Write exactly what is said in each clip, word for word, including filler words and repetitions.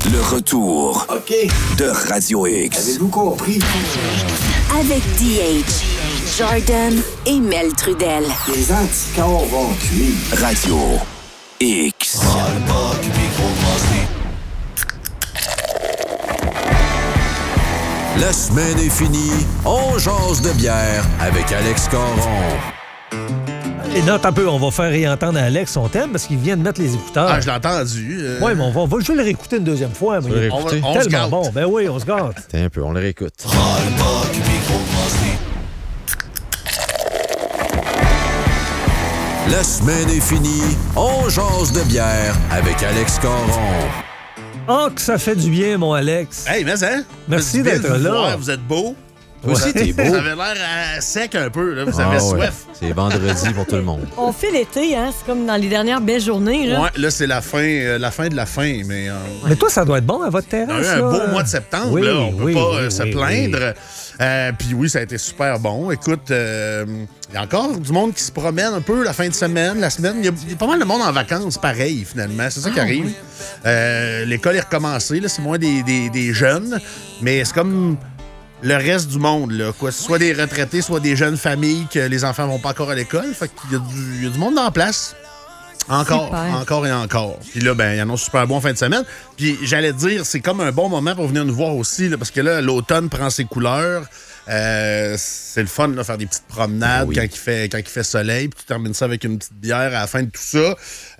Le retour OK. de Radio X. Avez-vous compris? Avec D H, Jordan et Mel Trudel. Les anticorps vont cuire. Radio X. La semaine est finie, on jase de bière avec Alex Caron. Et note un peu, on va faire réentendre Alex son thème parce qu'il vient de mettre les écouteurs. Ah, je l'ai entendu. Euh... Oui, mais on va, on va juste le réécouter une deuxième fois. Mais On va il est on se tellement gâte. bon. Ben oui, on se gâte. Attends un peu, on le réécoute. La semaine est finie, on jase de bière avec Alex Caron. Oh, que ça fait du bien, mon Alex. Hey, mais hein? Merci Vous êtes d'être bien de vous là. voir, Vous êtes beau. Toi aussi, t'es beau. Vous avez l'air euh, sec un peu, là. Vous Ah avez ouais, soif. c'est vendredi pour tout le monde. On fait l'été, hein? C'est comme dans les dernières belles journées, là. Ouais, là, c'est la fin, euh, la fin de la fin, mais... Euh, Mais toi, ça doit être bon à votre on a terrasse. eu un là. beau mois de septembre, Oui, là. On peut oui, pas oui, euh, se oui, plaindre. Euh, Puis oui, ça a été super bon. Écoute, il euh, y a encore du monde qui se promène un peu la fin de semaine, la semaine. Il y, y a pas mal de monde en vacances, pareil, finalement. C'est ça qui arrive. Euh, L'école est recommencée, là. C'est moins des, des, des jeunes, mais c'est comme... le reste du monde, là, quoi. Soit des retraités, soit des jeunes familles que les enfants vont pas encore à l'école. Fait qu'il y a du, il y a du monde en place. Encore, Super. encore et encore. Puis là, ben, il y en a super bon en fin de semaine. Puis j'allais te dire, c'est comme un bon moment pour venir nous voir aussi, là, parce que là, l'automne prend ses couleurs. Euh, c'est le fun, là, faire des petites promenades Oui. quand, il fait, quand il fait soleil. Puis tu termines ça avec une petite bière à la fin de tout ça.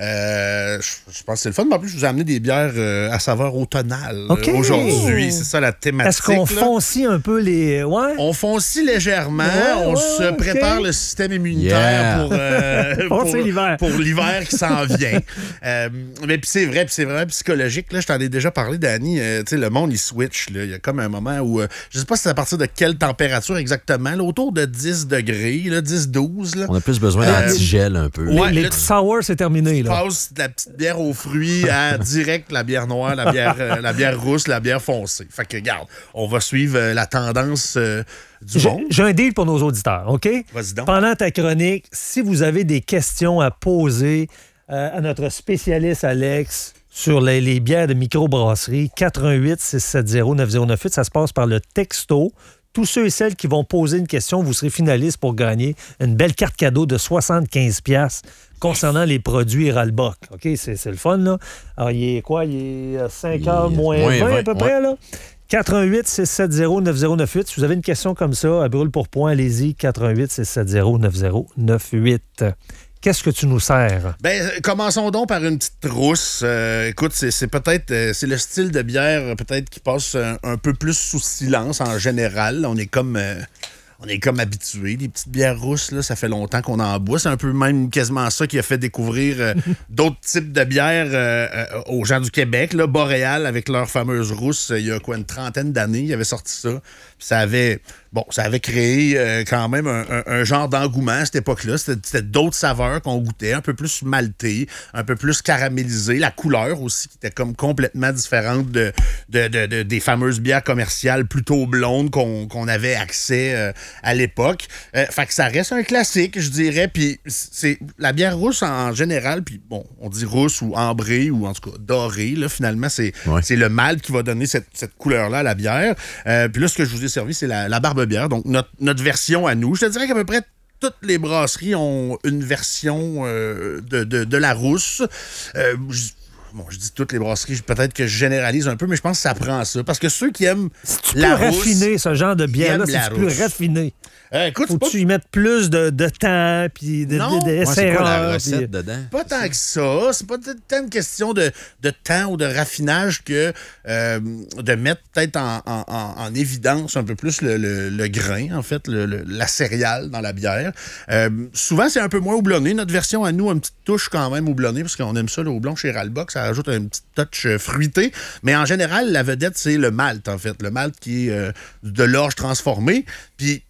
Euh, je, je pense que c'est le fun. Mais en plus, je vous ai amené des bières euh, à saveur automnale euh, OK. aujourd'hui. C'est ça la thématique. Est-ce qu'on là. foncie un peu les. Ouais? On foncie légèrement, Ouais, on ouais, se ouais, prépare ok. le système immunitaire Yeah. pour, euh, pour, Foncer l'hiver. pour l'hiver qui s'en vient. Euh, mais puis c'est vrai, puis c'est vraiment psychologique. Là, je t'en ai déjà parlé, Dani. Euh, tu sais, le monde, il switch. Là. Il y a comme un moment où, euh, je sais pas si c'est à partir de quelle température exactement, là, autour de dix degrés, là, dix douze. Là. On a plus besoin Euh, d'antigel un peu. ouais. les là, petits sours, c'est terminé, Tu là. passes de la petite bière aux fruits à direct la bière noire, la bière, euh, la bière rousse, la bière foncée. Fait que, regarde, on va suivre euh, la tendance euh, du J'ai monde. j'ai un deal pour nos auditeurs, OK? Vas-y donc. Pendant ta chronique, si vous avez des questions à poser euh, à notre spécialiste Alex sur les, les bières de microbrasserie, quatre un huit, six sept zéro, neuf zéro neuf huit, ça se passe par le texto. Tous ceux et celles qui vont poser une question, vous serez finalistes pour gagner une belle carte cadeau de soixante-quinze piastres concernant les produits Ralbock. OK, c'est c'est le fun, là. Alors, il est quoi? Il est euh, cinq Il heures est moins moins vingt à vingt, peu près, là. quatre un huit, six sept zéro, neuf zéro neuf huit. Si vous avez une question comme ça, à brûle pour point, allez-y, quatre un huit, six sept zéro, neuf zéro neuf huit. Qu'est-ce que tu nous sers? Ben, commençons donc par une petite rousse. Euh, écoute, c'est c'est peut-être euh, c'est le style de bière euh, peut-être qui passe un, un peu plus sous silence en général. On est comme euh, on est comme habitué. Les petites bières rousses, là, ça fait longtemps qu'on en boit. C'est un peu même quasiment ça qui a fait découvrir euh, d'autres types de bières euh, euh, aux gens du Québec. Là, Boréal, avec leur fameuse rousse, euh, il y a quoi, une trentaine d'années, ils avaient sorti ça. Puis ça avait bon, ça avait créé euh, quand même un, un, un genre d'engouement à cette époque-là. C'était, c'était d'autres saveurs qu'on goûtait, un peu plus maltées, un peu plus caramélisées. La couleur aussi, qui était comme complètement différente de, de, de, de- des fameuses bières commerciales plutôt blondes qu'on, qu'on avait accès euh, à l'époque. Euh, fait que ça reste un classique, je dirais. Puis c'est la bière rousse en général, puis bon, on dit rousse ou ambrée ou en tout cas dorée, là, finalement, c'est, Ouais. c'est le malt qui va donner cette, cette couleur-là à la bière. Euh, puis là, ce que je vous ai servi, c'est la, la barbe-bière, donc notre, notre version à nous. Je te dirais qu'à peu près toutes les brasseries ont une version euh, de, de, de la rousse. Euh, je, bon, je dis toutes les brasseries, peut-être que je généralise un peu, mais je pense que ça prend ça. Parce que ceux qui aiment C'est-tu la plus rousse... raffiné, ce genre de bière-là? aiment la C'est-tu plus rousse. raffiné? Euh, écoute, c'est pas, Faut-tu y mettre plus de, de temps, puis de, Non. de, de Ouais, c'est quoi la essais-erreurs, recette puis- dedans? pas tant que ça. C'est pas tant une question de, de temps ou de raffinage que euh, de mettre peut-être en, en- en- en évidence un peu plus le, le- le grain, en fait, le- le- la céréale dans la bière. Euh, souvent, c'est un peu moins houblonné. Notre version à nous a une petite touche quand même houblonnée, parce qu'on aime ça, le houblon chez Ralbock. Ça rajoute un petit touch euh, fruité. Mais en général, la vedette, c'est le malt, en fait. Le malt qui est euh, de l'orge transformée. Puis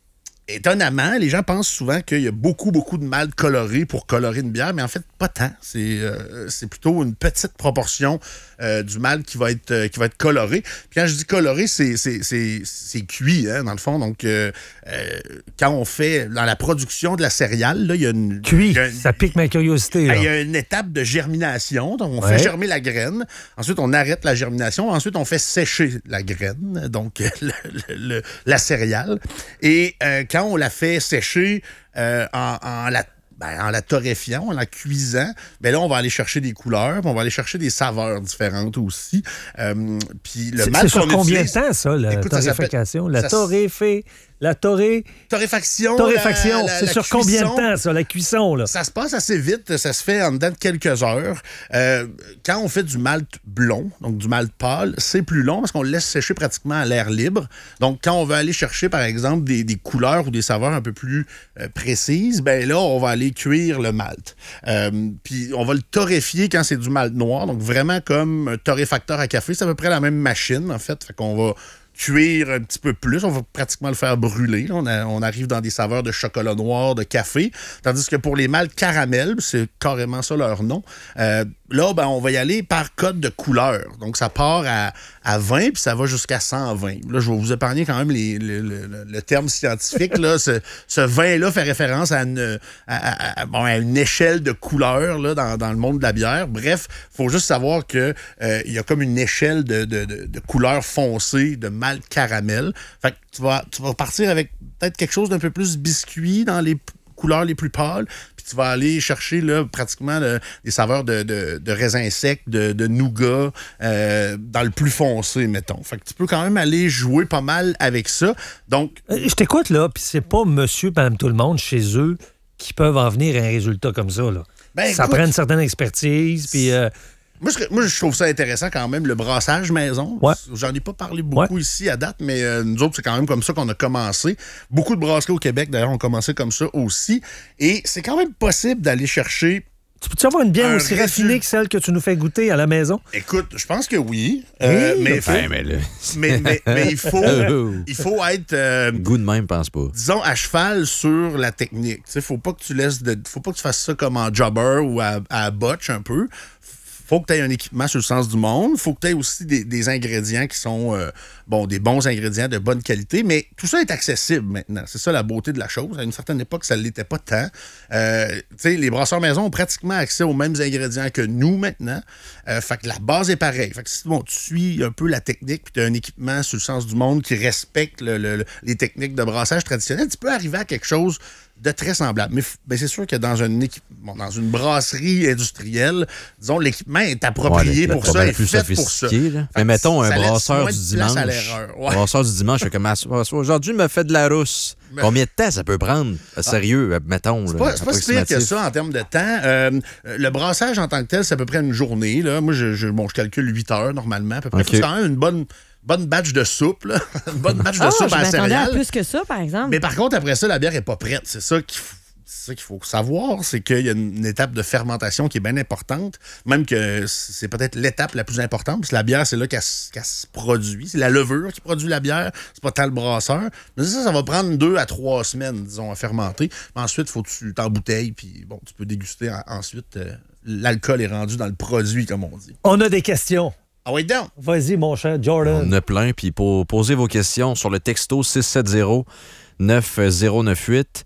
étonnamment, les gens pensent souvent qu'il y a beaucoup, beaucoup de malt coloré pour colorer une bière, mais en fait, pas tant. C'est, euh, c'est plutôt une petite proportion euh, du malt qui va être, euh, qui va être coloré. Puis quand je dis coloré, c'est, c'est, c'est, c'est cuit, hein, dans le fond. Donc, euh, euh, quand on fait, dans la production de la céréale, là, il y a une... Cuit, y a une, ça pique ma curiosité. Il y a une étape de germination. Donc, on ouais. fait germer la graine. Ensuite, on arrête la germination. Ensuite, on fait sécher la graine, donc le, le, le, la céréale. Et euh, quand on la fait sécher euh, en, en, la, ben, en la torréfiant, en la cuisant, ben là, on va aller chercher des couleurs, puis on va aller chercher des saveurs différentes aussi. Euh, puis le c'est, malt c'est sur qu'on combien utilise, de temps, ça, la écoute, torréfaction? ça la ça, torréfée... La torré... torréfaction. Torréfaction, la, la, c'est la sur cuisson, combien de temps, ça, la cuisson, là? Ça se passe assez vite, ça se fait en dedans de quelques heures. Euh, quand on fait du malt blond, donc du malt pâle, c'est plus long parce qu'on le laisse sécher pratiquement à l'air libre. Donc, quand on veut aller chercher, par exemple, des, des couleurs ou des saveurs un peu plus euh, précises, ben là, on va aller cuire le malt. Euh, puis, on va le torréfier quand c'est du malt noir, donc vraiment comme un torréfacteur à café. C'est à peu près la même machine, en fait. Fait qu'on va cuire un petit peu plus, on va pratiquement le faire brûler. Là. On, a, on arrive dans des saveurs de chocolat noir, de café, tandis que pour les maltes caramel, c'est carrément ça leur nom, euh, là, ben, on va y aller par code de couleur. Donc, ça part à, à vingt, puis ça va jusqu'à cent vingt. Là, je vais vous épargner quand même les, le, le, le terme scientifique. Là. Ce, ce vingt-là fait référence à une, à, à, bon, à une échelle de couleurs là, dans, dans le monde de la bière. Bref, il faut juste savoir qu'il euh, y a comme une échelle de, de, de, de couleurs foncées, de malt caramel. Fait que tu vas, tu vas partir avec peut-être quelque chose d'un peu plus biscuit dans les p- couleurs les plus pâles, puis tu vas aller chercher là, pratiquement le, des saveurs de, de, de raisins secs, de, de nougat, euh, dans le plus foncé, mettons. Fait que tu peux quand même aller jouer pas mal avec ça. Donc, euh, je t'écoute, là, puis c'est pas monsieur, madame, tout le monde chez eux qui peuvent en venir à un résultat comme ça, là. Ben, ça écoute, prend une certaine expertise, puis... Euh, Moi je, moi, je trouve ça intéressant quand même, le brassage maison. Ouais. J'en ai pas parlé beaucoup ouais. ici à date, mais euh, nous autres, c'est quand même comme ça qu'on a commencé. Beaucoup de brasseries au Québec, d'ailleurs, ont commencé comme ça aussi. Et c'est quand même possible d'aller chercher... Tu peux-tu avoir une bière un aussi résul... raffinée que celle que tu nous fais goûter à la maison? Écoute, je pense que oui. Euh, oui mais, il faut... ben, mais, là... mais, mais, mais il faut, il faut être... Euh, goût de même, pense pas. Disons, à cheval sur la technique. Il faut pas que tu laisses de... faut pas que tu fasses ça comme en jobber ou à, à botch un peu. Faut que tu aies un équipement sur le sens du monde. Faut que tu aies aussi des, des ingrédients qui sont euh, bon, des bons ingrédients de bonne qualité. Mais tout ça est accessible maintenant. C'est ça la beauté de la chose. À une certaine époque, ça ne l'était pas tant. Euh, les brasseurs maison ont pratiquement accès aux mêmes ingrédients que nous maintenant. Euh, fait que la base est pareille. Fait que si bon, tu suis un peu la technique puis tu as un équipement sur le sens du monde qui respecte le, le, les techniques de brassage traditionnelles, tu peux arriver à quelque chose de très semblable. Mais ben, c'est sûr que dans une, équipe, bon, dans une brasserie industrielle, disons, l'équipement est approprié ouais, pour ça, est plus fait pour ça. Là. Mais mettons un brasseur du dimanche. Ouais. Un brasseur du dimanche, je comme aujourd'hui, me fait de la rousse. Mais... Combien de temps ça peut prendre? Sérieux, ah. mettons. C'est pas, c'est pas si pire que ça en termes de temps. Euh, le brassage en tant que tel, c'est à peu près une journée. Là. Moi, je, je, bon, je calcule huit heures normalement. À peu près. Okay. C'est quand même une bonne... bonne batch de soupe, là. Une bonne batch de oh, soupe je à la céréale. À plus que ça, par exemple. Mais par contre, après ça, la bière n'est pas prête. C'est ça qu'il faut, c'est ça qu'il faut savoir, c'est qu'il y a une, une étape de fermentation qui est bien importante, même que c'est peut-être l'étape la plus importante, parce que la bière, c'est là qu'elle, qu'elle se produit. C'est la levure qui produit la bière, c'est pas tant le brasseur. Mais ça, ça va prendre deux à trois semaines, disons, à fermenter. Mais ensuite, il faut que tu t'embouteilles, puis bon, tu peux déguster en, ensuite. Euh, l'alcool est rendu dans le produit, comme on dit. On a des questions. Ah oui, donc. Vas-y, mon cher Jordan. On a plein, puis pour poser vos questions sur le texto six sept zéro neuf zéro neuf huit.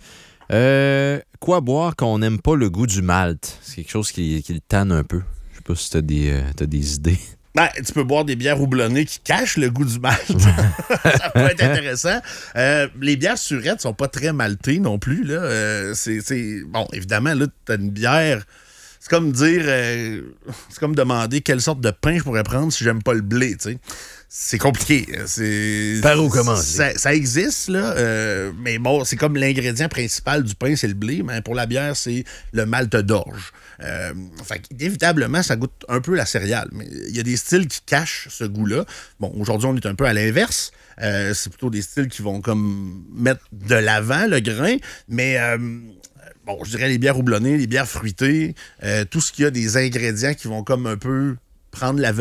Euh, quoi boire quand on n'aime pas le goût du malt? C'est quelque chose qui, qui le tanne un peu. Je sais pas si t'as des, euh, t'as des idées. Ben, tu peux boire des bières houblonnées qui cachent le goût du malt. Ça peut être intéressant. Euh, les bières surettes sont pas très maltées non plus. Là. Euh, c'est, c'est... Bon, évidemment, là, t'as une bière... C'est comme dire... Euh, c'est comme demander quelle sorte de pain je pourrais prendre si j'aime pas le blé, tu sais. C'est compliqué. C'est, Par où commencer? Ça, ça existe, là. Euh, mais bon, c'est comme l'ingrédient principal du pain, c'est le blé. Mais pour la bière, c'est le malt d'orge. Euh, fait inévitablement, ça goûte un peu la céréale. Mais il y a des styles qui cachent ce goût-là. Bon, aujourd'hui, on est un peu à l'inverse. Euh, c'est plutôt des styles qui vont comme mettre de l'avant le grain. Mais... Euh, Bon, je dirais les bières houblonnées, les bières fruitées, euh, tout ce qui a des ingrédients qui vont comme un peu prendre la vedette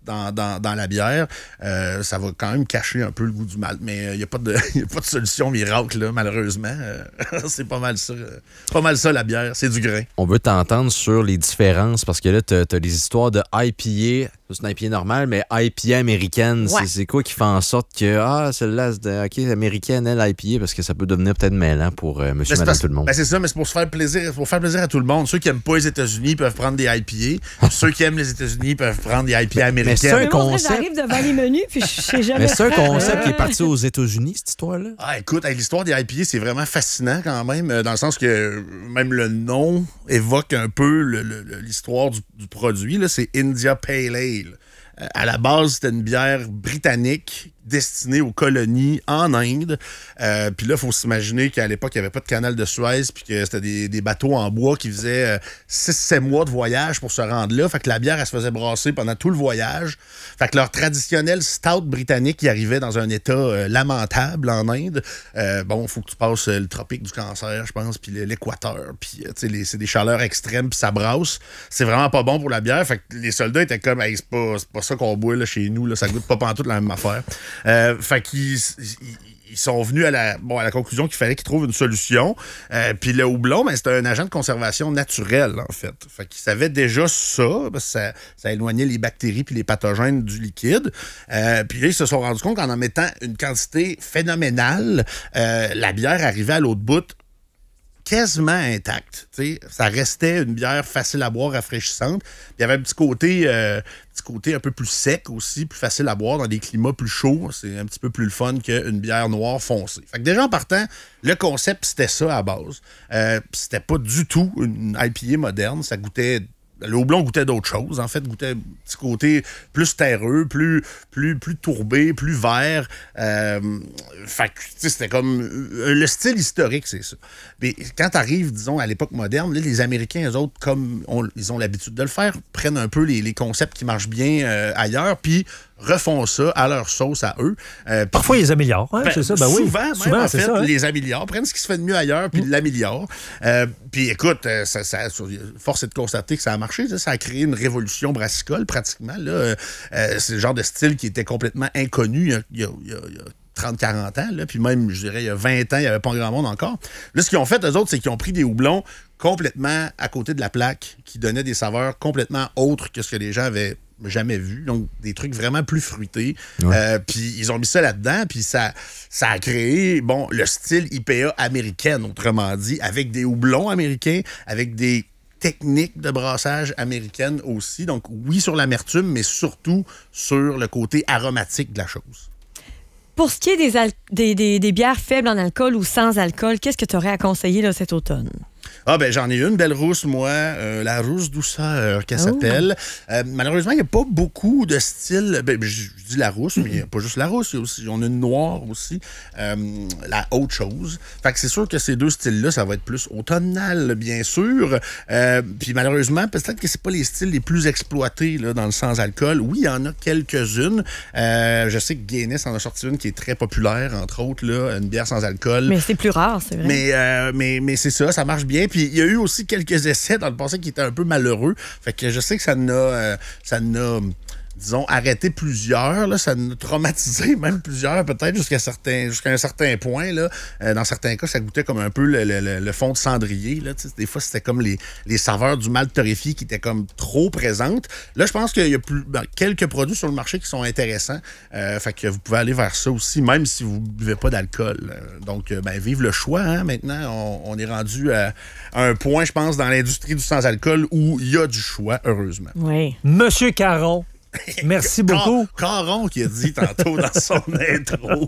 dans, dans, dans la bière, euh, ça va quand même cacher un peu le goût du malt. Mais il n'y a, a pas de solution miracle, là, malheureusement. Euh, c'est pas mal ça. Euh, pas mal ça, la bière. C'est du grain. On veut t'entendre sur les différences parce que là, tu as des histoires de I P A. C'est une I P A normale, mais I P A américaine. Ouais. C'est quoi qui fait en sorte que, ah, celle-là, c'est OK, américaine, elle, I P A, parce que ça peut devenir peut-être mêlant pour euh, monsieur, madame, parce, tout le monde. Ben c'est ça, mais c'est pour se faire plaisir, pour faire plaisir à tout le monde. Ceux qui n'aiment pas les États-Unis peuvent prendre des I P A. Ceux qui aiment les États-Unis peuvent prendre des I P A américaines. c'est un Mais moi, concept. j'arrive devant les menus, puis je sais jamais. Mais c'est un faire. concept qui est parti aux États-Unis, cette histoire-là. Ah, écoute, hey, l'histoire des I P A, c'est vraiment fascinant quand même, euh, dans le sens que euh, même le nom évoque un peu le- le- le- l'histoire du, du produit. Là, c'est India Pale Ale. Euh, à la base, c'était une bière britannique destinée aux colonies en Inde. Euh, puis là, il faut s'imaginer qu'à l'époque, il n'y avait pas de canal de Suez, puis que c'était des, des bateaux en bois qui faisaient six sept mois de voyage pour se rendre là. Fait que la bière, elle se faisait brasser pendant tout le voyage. Fait que leur traditionnel stout britannique, qui arrivait dans un état euh, lamentable en Inde. Euh, bon, il faut que tu passes euh, le tropique du cancer, je pense, puis l'équateur. Puis, euh, tu sais, les- c'est des chaleurs extrêmes, puis ça brasse. C'est vraiment pas bon pour la bière. Fait que les soldats étaient comme, hey, c'est pas, c'est pas ça qu'on boit là, chez nous. Là. Ça goûte pas pantoute la même affaire. Euh, fait qu'ils ils- ils sont venus à la, bon, à la conclusion qu'il fallait qu'ils trouvent une solution. Euh, Puis le houblon, ben, c'était un agent de conservation naturel, en fait. Fait qu'ils savaient déjà ça, parce que ça, ça éloignait les bactéries puis les pathogènes du liquide. Euh, puis là, ils se sont rendus compte qu'en en mettant une quantité phénoménale, euh, la bière arrivait à l'autre bout quasiment intacte. T'sais. Ça restait une bière facile à boire, rafraîchissante. Puis il y avait un petit côté, euh, petit côté un peu plus sec aussi, plus facile à boire dans des climats plus chauds. C'est un petit peu plus le fun qu'une bière noire foncée. Fait que déjà en partant, le concept, c'était ça à base. Euh, puis c'était pas du tout une I P A moderne. Ça goûtait... Le houblon goûtait d'autres choses, en fait, goûtait un petit côté plus terreux, plus, plus, plus tourbé, plus vert. Euh, fait que, tu sais, c'était comme... euh, le style historique, c'est ça. Mais quand t'arrives, disons, à l'époque moderne, là, les Américains, eux autres, comme on- ils ont l'habitude de le faire, prennent un peu les, les concepts qui marchent bien euh, ailleurs, puis refont ça à leur sauce à eux. Euh, Parfois, ils les améliorent. Hein, ben, c'est ça. Ben oui. souvent, même, Souvent, en c'est fait, ça. Hein? les améliorent, prennent ce qui se fait de mieux ailleurs, puis l'améliorent. Euh, puis écoute, euh, ça, ça, force est de constater que ça a marché. Ça, ça a créé une révolution brassicole, pratiquement. Là. Euh, euh, c'est le genre de style qui était complètement inconnu il y a, il y a, il y a, il y a trente quarante ans. Là, puis même, je dirais, il y a vingt ans, il n'y avait pas grand monde encore. Là, ce qu'ils ont fait, eux autres, c'est qu'ils ont pris des houblons complètement à côté de la plaque, qui donnaient des saveurs complètement autres que ce que les gens avaient jamais vu. Donc, des trucs vraiment plus fruités. Ouais. Euh, puis, ils ont mis ça là-dedans, puis ça, ça a créé, bon, le style I P A américaine, autrement dit, avec des houblons américains, avec des techniques de brassage américaines aussi. Donc, oui, sur l'amertume, mais surtout sur le côté aromatique de la chose. Pour ce qui est des, al- des, des, des bières faibles en alcool ou sans alcool, qu'est-ce que tu aurais à conseiller là, cet automne? Ah, ben j'en ai une belle rousse, moi, euh, la rousse douceur, qu'elle Oh. s'appelle. Euh, malheureusement, il n'y a pas beaucoup de styles. Ben, je, je dis la rousse, mais il n'y a pas juste la rousse. Il y a aussi, on a une noire aussi, euh, la autre chose. Fait que c'est sûr que ces deux styles-là, ça va être plus automnal, bien sûr. Euh, puis malheureusement, peut-être que c'est pas les styles les plus exploités là, dans le sans-alcool. Oui, il y en a quelques-unes. Euh, je sais que Guinness en a sorti une qui est très populaire, entre autres, là, une bière sans alcool. Mais c'est plus rare, c'est vrai. Mais, euh, mais, mais c'est ça, ça marche bien. Puis il y a eu aussi quelques essais dans le passé qui étaient un peu malheureux. Fait que je sais que ça n'a, euh, ça n'a, disons, arrêté plusieurs. Là, ça n'a traumatisé même plusieurs, peut-être jusqu'à, certains, jusqu'à un certain point. Là. Euh, dans certains cas, ça goûtait comme un peu le, le, le fond de cendrier. Là. Des fois, c'était comme les, les saveurs du malt torréfié qui étaient comme trop présentes. Là, je pense qu'il y a plus, ben, quelques produits sur le marché qui sont intéressants. Euh, fait que vous pouvez aller vers ça aussi, même si vous ne buvez pas d'alcool. Euh, donc, ben, vive le choix. Hein, maintenant, on, on est rendu à, à un point, je pense, dans l'industrie du sans-alcool où il y a du choix, heureusement. Oui. Monsieur Caron, merci beaucoup. Car- Caron qui a dit tantôt dans son intro.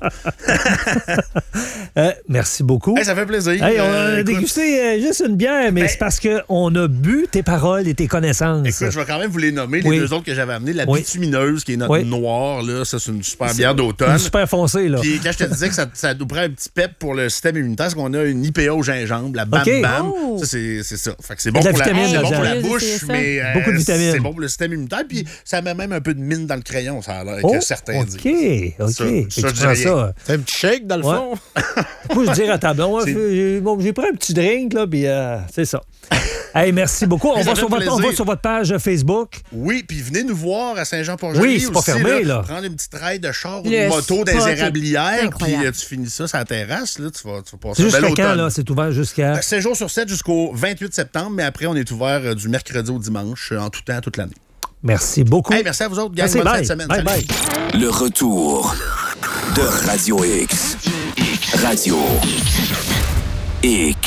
Euh, merci beaucoup. Hey, ça fait plaisir. Hey, on Euh, a écoute, dégusté euh, juste une bière, mais Ben- c'est parce qu'on a bu tes paroles et tes connaissances. Écoute, je vais quand même vous les nommer, les Oui. deux autres que j'avais amenés. La Oui. bitumineuse, qui est notre Oui. noire, là, ça, c'est une super bière d'automne. Une super foncé, là. Puis quand je te disais que ça, ça nous prend un petit pep pour le système immunitaire, parce qu'on a une I P A au gingembre, la Bam OK. Bam. Oh. Ça, c'est, c'est ça. Fait que c'est Il y bon a de la pour la, vitamine c'est bon là-dedans. pour la J'ai bouche, essayé ça. mais euh, Beaucoup de vitamines. c'est bon pour le système immunitaire. Puis ça met même un peu de mine dans le crayon, ça a l'air Oh, que certains OK, disent. OK. Ça, Fait que ça, tu je dis prends rien. ça. C'est un petit shake, dans le Ouais. fond. Moi, je dire à ta blonde, ouais, C'est- j'ai bon, j'ai pris un petit drink, là, puis euh, c'est ça. Hey, merci beaucoup. On Ça va, fait sur votre, on plaisir. va sur votre page Facebook. Oui, puis venez nous voir à Saint-Jean-Port-Joli Oui, c'est pas aussi, fermé, là. Prendre une petite ride de char ou Le de moto dans les spot est érablières, puis incroyable. euh, tu finis ça sur la terrasse, là, tu vas, tu vas passer C'est un jusqu'à bel quand, automne. là? C'est ouvert jusqu'à... sept jours sur sept jusqu'au vingt-huit septembre, mais après, on est ouvert euh, du mercredi au dimanche, euh, en tout temps, toute l'année. Merci beaucoup. Hey, merci à vous autres, gang. Merci, Bonne fin bye. de semaine. Bye, Salut. bye. Le retour de Radio X. Radio X.